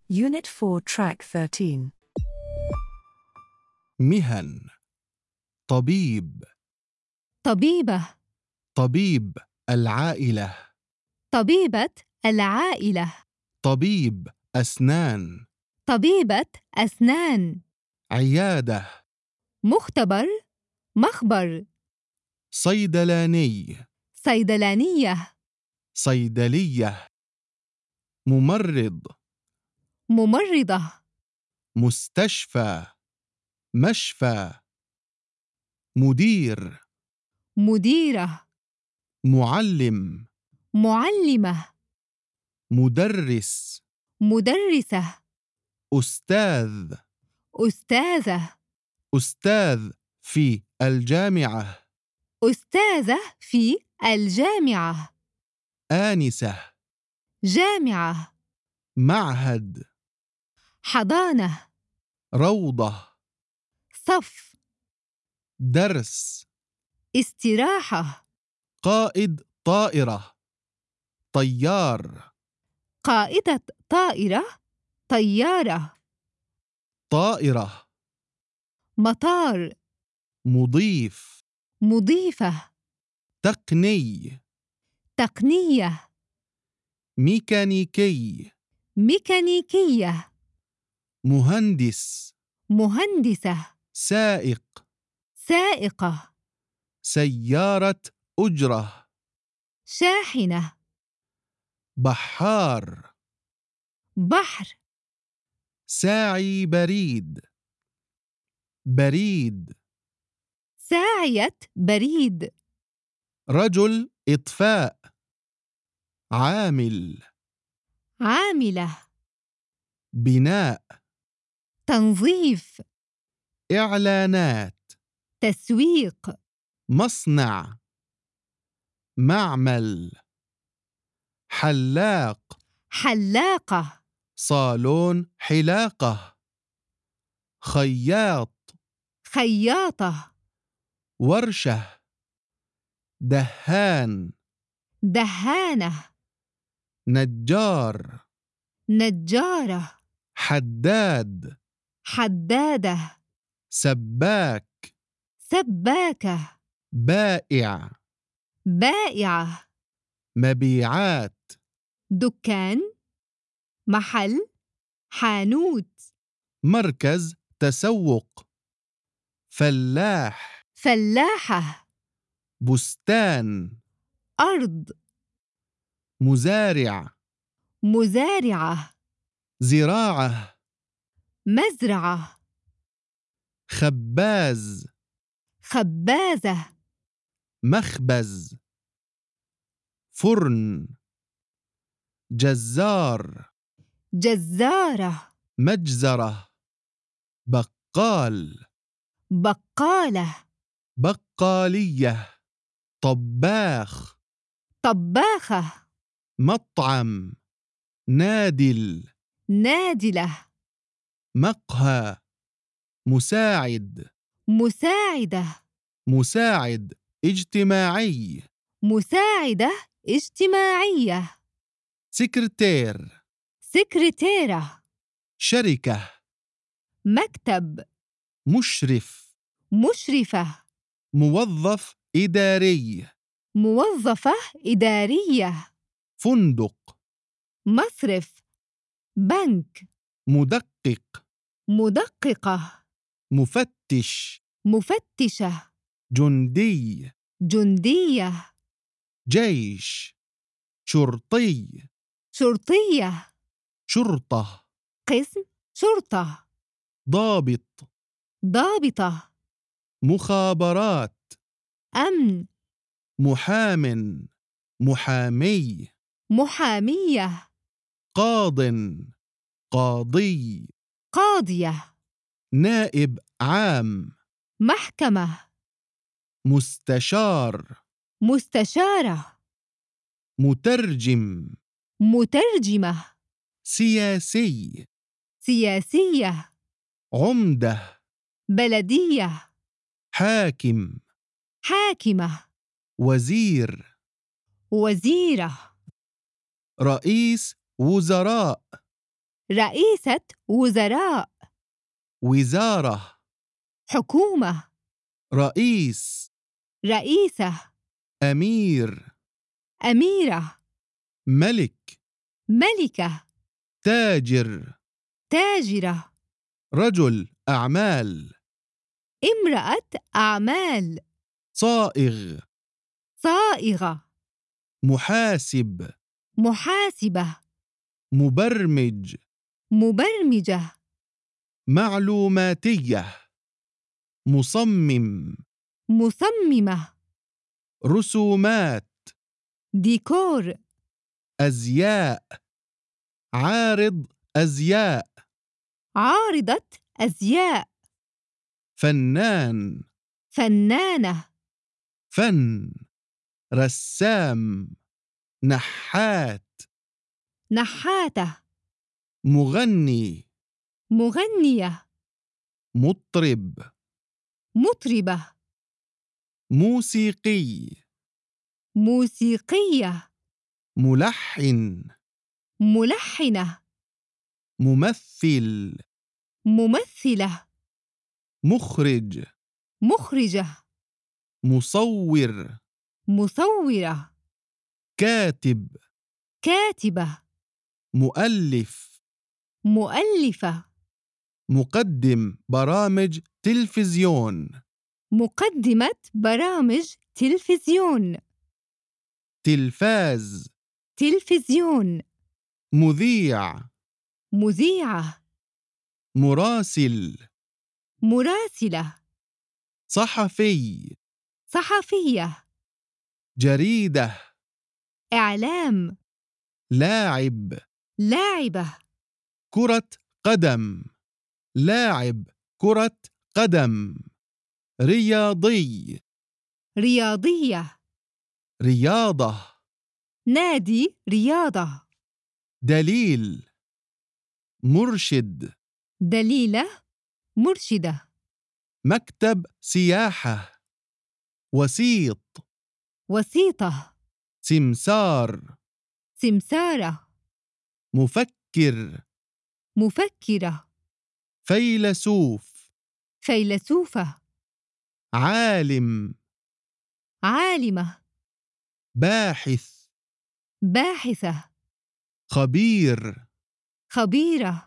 Unit 4, Track 13. مهن. طبيب. طبيبة. طبيب العائلة. طبيبة العائلة. طبيب أسنان. طبيبة أسنان. عيادة. مختبر. مخبر. صيدلاني. صيدلانية. صيدلية. ممرض. ممرضة. مستشفى. مشفى. مدير. مديرة. معلم. معلمة. مدرس. مدرسة. أستاذ. أستاذة. أستاذ في الجامعة. أستاذة في الجامعة. آنسة. جامعة. معهد. حضانة. روضة. صف. درس. استراحة. قائد طائرة. طيار. قائدة طائرة. طيارة. طائرة. مطار. مضيف. مضيفة. تقني. تقنية. ميكانيكي. ميكانيكية. مهندس. مهندسة. سائق. سائقة. سيارة أجرة. شاحنة. بحار. بحر. ساعي بريد. بريد. ساعية بريد. رجل إطفاء. عامل. عاملة. بناء. تنظيف. إعلانات. تسويق. مصنع. معمل. حلاق. حلاقة. صالون حلاقة. خياط. خياطة. ورشة. دهان. دهانة. نجار. نجارة. حداد. حدادة. سباك. سباكة. بائع. بائعة. مبيعات. دكان. محل. حانوت. مركز تسوق. فلاح. فلاحة. بستان. أرض. مزارع. مزارعة. زراعة. مزرعة. خباز. خبازة. مخبز. فرن. جزار. جزارة. مجزرة. بقال. بقالة. بقالية. طباخ. طباخة. مطعم. نادل. نادلة. مقهى. مساعد. مساعدة. مساعد اجتماعي. مساعدة اجتماعية. سكرتير. سكرتيرة. شركة. مكتب. مشرف. مشرفة. موظف إداري. موظفة إدارية. فندق. مصرف. بنك. مدقق. مدققة. مفتش. مفتشة. جندي. جندية. جيش. شرطي. شرطية. شرطة. قسم. شرطة. ضابط. ضابطة. مخابرات. أمن. محام. محامي. محامية. قاض. قاضي. قاضية. نائب عام. محكمة. مستشار. مستشارة. مترجم. مترجمة. سياسي. سياسية. عمدة. بلدية. حاكم. حاكمة. وزير. وزيرة. رئيس وزراء. رئيسة وزراء. وزارة. حكومة. رئيس. رئيسة. أمير. أميرة. ملك. ملكة. تاجر. تاجرة. رجل أعمال. امرأة أعمال. صائغ. صائغة. محاسب. محاسبة. مبرمج. مبرمجة. معلوماتية. مصمم. مصممة. رسومات. ديكور. أزياء. عارض أزياء. عارضة أزياء. فنان. فنانة. فن. رسام. نحات. نحاتة. مغني. مغنية. مطرب. مطربة. موسيقي. موسيقية. ملحن. ملحنة. ممثل. ممثلة. مخرج. مخرجة. مصور. مصورة. كاتب. كاتبة. مؤلف. مؤلفة. مقدم برامج تلفزيون. مقدمة برامج تلفزيون. تلفاز. تلفزيون. مذيع. مذيعة. مراسل. مراسلة. صحفي. صحفية. جريدة. إعلام. لاعب. لاعبة. كرة قدم. لاعب كرة قدم. رياضي. رياضية. رياضة. نادي رياضة. دليل. مرشد. دليلة. مرشدة. مكتب سياحة. وسيط. وسيطة. سمسار. سمسارة. مفكر. مفكرة. فيلسوف. فيلسوفة. عالم. عالمة. باحث. باحثة. خبير. خبيرة.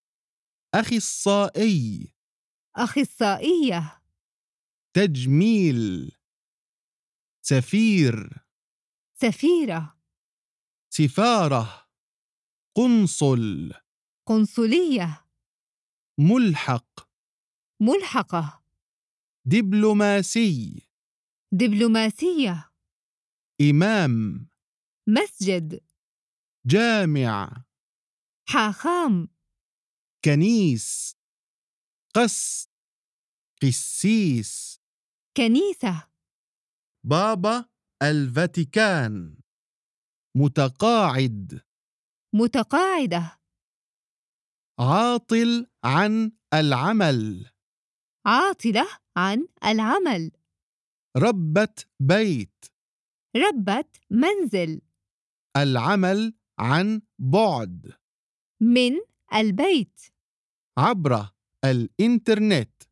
أخصائي. أخصائية. تجميل. سفير. سفيرة. سفارة. قنصل. قنصلية. ملحق. ملحقة. دبلوماسي. دبلوماسية. إمام. مسجد. جامع. حاخام. كنيس. قس. قسيس. كنيسة. بابا الفاتيكان. متقاعد. متقاعدة. عاطل عن العمل. عاطلة عن العمل. ربة بيت. ربة منزل. العمل عن بعد. من البيت. عبر الإنترنت.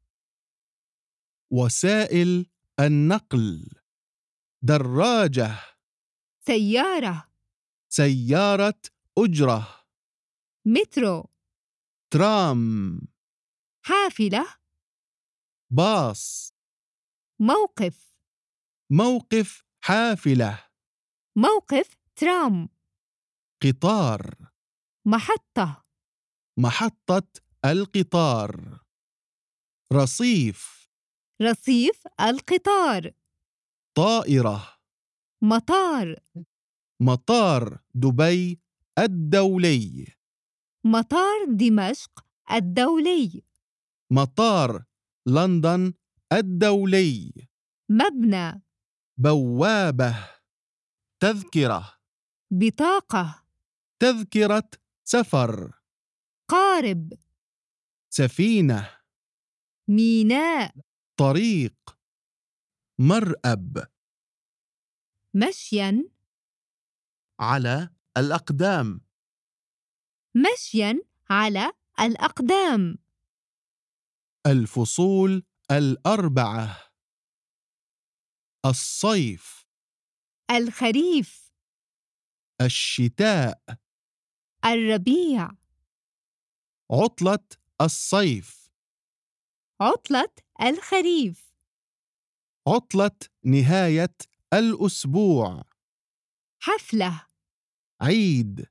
وسائل النقل. دراجة. سيارة. سيارة أجرة. مترو. ترام. حافلة. باص. موقف. موقف حافلة. موقف ترام. قطار. محطة. محطة القطار. رصيف. رصيف القطار. طائرة. مطار. مطار دبي الدولي. مطار دمشق الدولي. مطار لندن الدولي. مبنى. بوابة. تذكرة. بطاقة. تذكرة سفر. قارب. سفينة. ميناء. طريق. مرأب. مشيا. على الأقدام. مشيا على الأقدام. الفصول الأربعة: الصيف، الخريف، الشتاء، الربيع، عطلة الصيف، عطلة الخريف، عطلة نهاية الأسبوع، حفلة، عيد،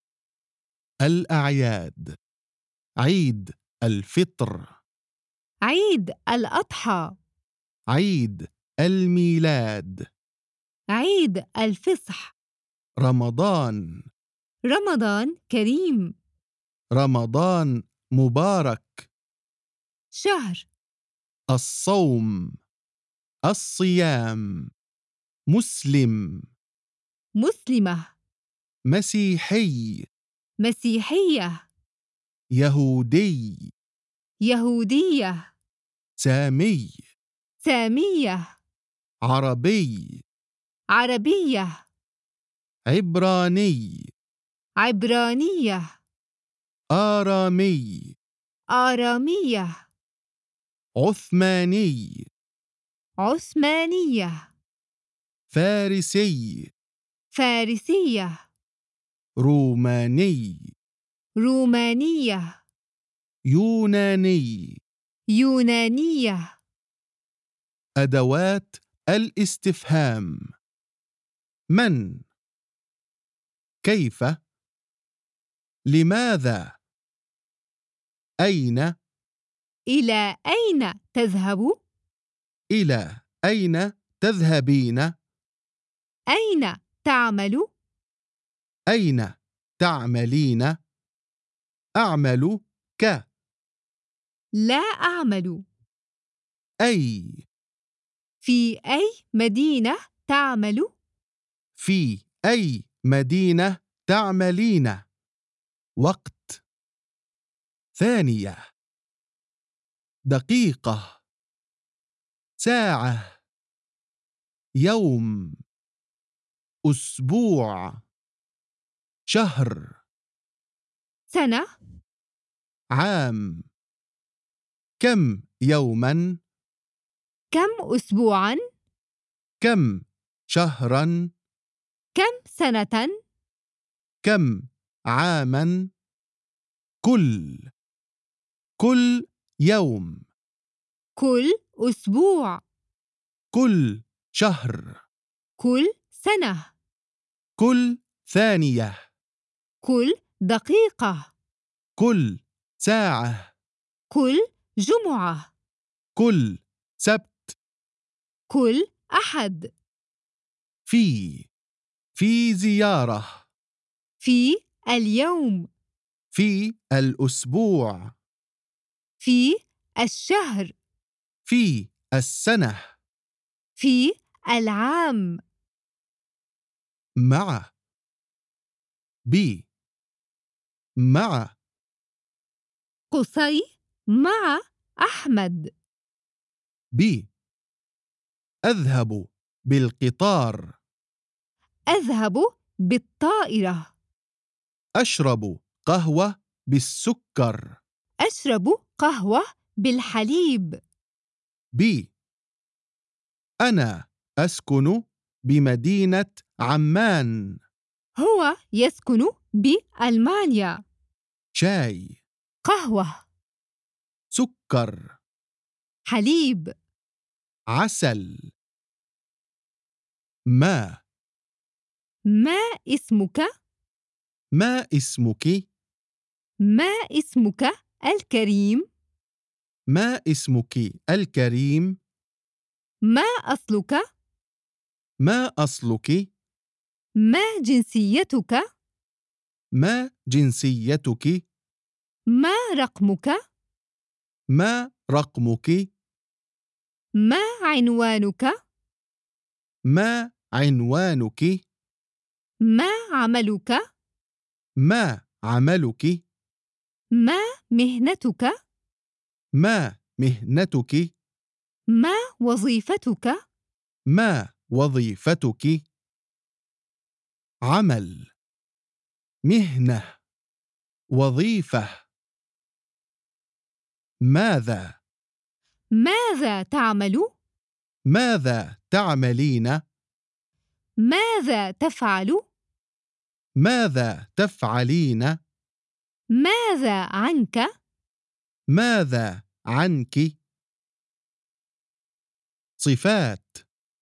الأعياد، عيد الفطر، عيد الأضحى، عيد الميلاد، عيد الفصح، رمضان، رمضان كريم، رمضان مبارك، شهر، الصوم، الصيام، مسلم، مسلمة، مسيحي، مسيحية، يهودي، يهودية، سامي، سامية، عربي، عربية، عبراني، عبرانية، آرامي، آرامية، عثماني، عثمانية، فارسي، فارسية، روماني، رومانية، يوناني. يونانية. أدوات الاستفهام: من، كيف، لماذا، أين، إلى أين تذهب؟ إلى أين تذهبين، أين تعمل؟ أين تعملين، أعمل ك، لا أعمل. أي، في أي مدينة تعمل؟ في أي مدينة تعملين، وقت، ثانية، دقيقة، ساعة، يوم، أسبوع، شهر، سنة، عام، كم يوماً، كم أسبوعاً، كم شهراً، كم سنة، كم عاماً، كل يوم، كل أسبوع، كل شهر، كل سنة، كل ثانية، كل دقيقة، كل ساعة، كل جمعة، كل سبت، كل أحد، في زيارة، في اليوم، في الأسبوع، في الشهر، في السنة، في العام. مع، مع، قصي مع أحمد. أذهب بالقطار، أذهب بالطائرة. أشرب قهوة بالسكر، أشرب قهوة بالحليب. ب، أنا أسكن بمدينة عمان، هو يسكن بألمانيا. شاي، قهوة، سكر، حليب. عسل، ما ما اسمك؟ ما اسمك، ما اسمك الكريم؟ ما اسمك الكريم، ما أصلك؟ ما أصلك، ما جنسيتك؟ ما جنسيتك، ما رقمك؟ ما رقمك، ما عنوانك؟ ما عنوانك، ما عملك؟ ما عملك، ما مهنتك؟ ما مهنتك، ما وظيفتك؟ ما وظيفتك، عمل، مهنة، وظيفة. ماذا؟ ماذا تعمل؟ ماذا تعملين؟ ماذا تفعل؟ ماذا تفعلين؟ ماذا عنك؟ ماذا عنك؟ صفات: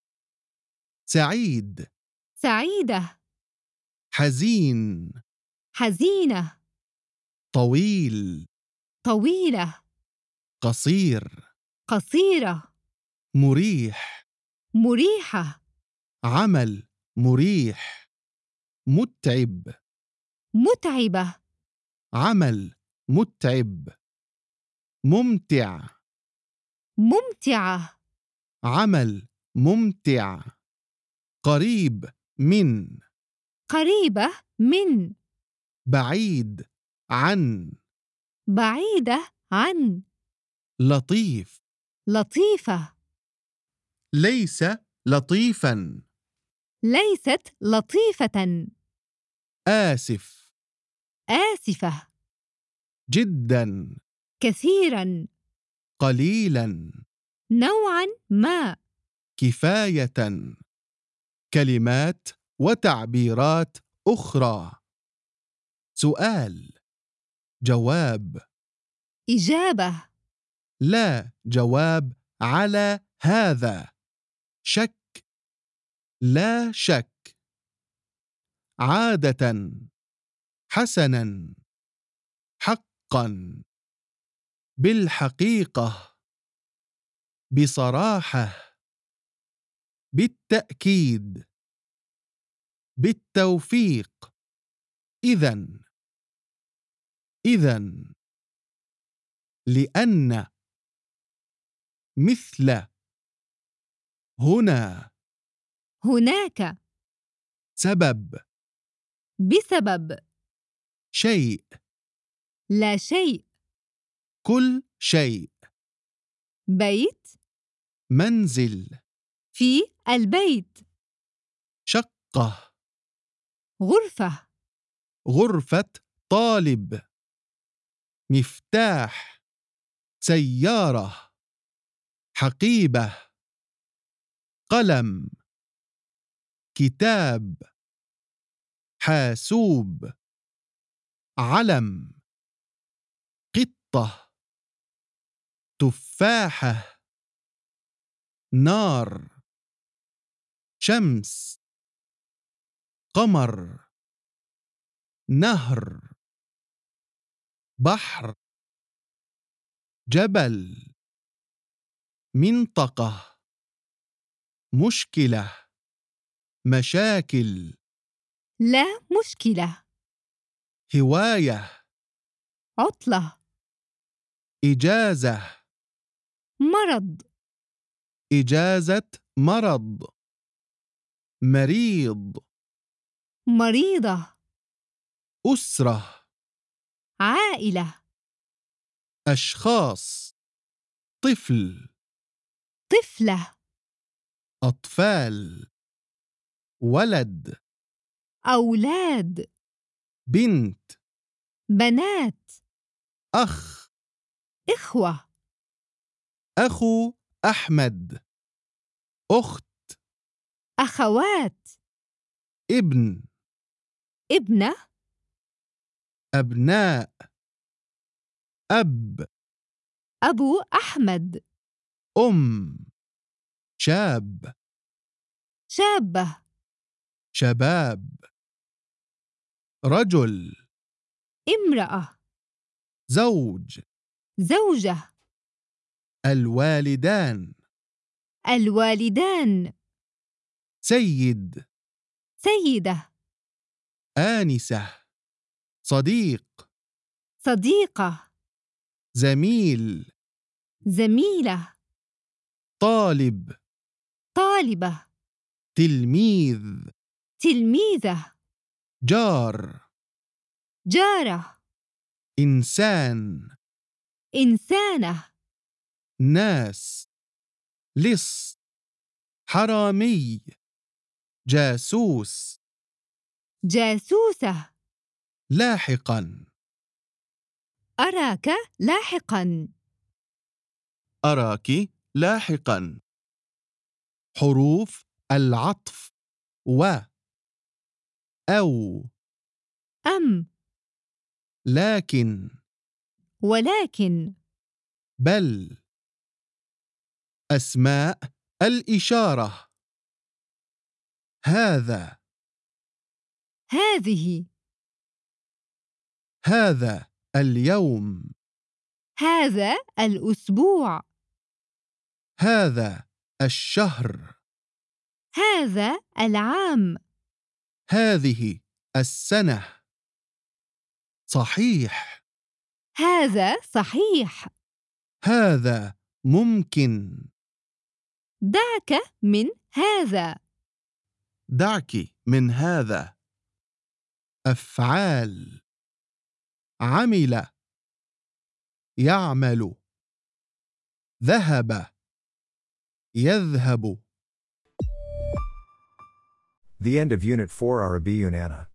سعيد، سعيدة، حزين، حزينة، طويل، طويلة، قصير، قصيرة، مريح، مريحة، عمل مريح، متعب، متعبة، عمل متعب، ممتع، ممتعة، عمل ممتع، قريب من، قريبة من، بعيد عن، بعيدة عن، لطيف، لطيفة، ليس لطيفا، ليست لطيفة، آسف، آسفة، جدا، كثيرا، قليلا، نوعا ما. كفاية. كلمات وتعبيرات أخرى: سؤال، جواب، إجابة، لا جواب على هذا، شك، لا شك، عادة، حسنا، حقا، بالحقيقة، بصراحة، بالتأكيد، بالتوفيق، إذن، إذن، لأن، مثل، هنا، هناك، سبب، بسبب، شيء، لا شيء، كل شيء، بيت، منزل، في البيت، شقة، غرفة، غرفة طالب، مفتاح، سيارة، حقيبة، قلم، كتاب، حاسوب، علم، قطة، تفاحة، نار، شمس، قمر، نهر، بحر، جبل، منطقة، مشكلة، مشاكل، لا مشكلة، هواية، عطلة، إجازة، مرض، إجازة مرض، مريض، مريضة، أسرة، عائلة، أشخاص، طفل، طفلة، أطفال، ولد، أولاد، بنت، بنات، أخ، إخوة، أخو أحمد، أخت، أخوات، ابن، ابنة، أبناء، أب، أبو أحمد، أم، شاب، شابة، شباب، رجل، امرأة، زوج، زوجة، الوالدان، الوالدان، سيد، سيدة، آنسة، صديق، صديقة، زميل، زميلة، طالب، طالبة، تلميذ، تلميذة، جار، جارة، إنسان، إنسانة، ناس، لص، حرامي، جاسوس، جاسوسة. لاحقا. أراك لاحقاً. أراك لاحقا. حروف العطف و أو أم، لكن ولكن، بل. أسماء الإشارة: هذا، هذه، هذا اليوم، هذا الأسبوع، هذا الشهر، هذا العام، هذه السنة. صحيح. هذا صحيح. هذا ممكن. دعك من هذا. دعك من هذا. أفعال: عمل، يعمل، ذهب، يذهب. The end of Unit 4 Arabic Unana.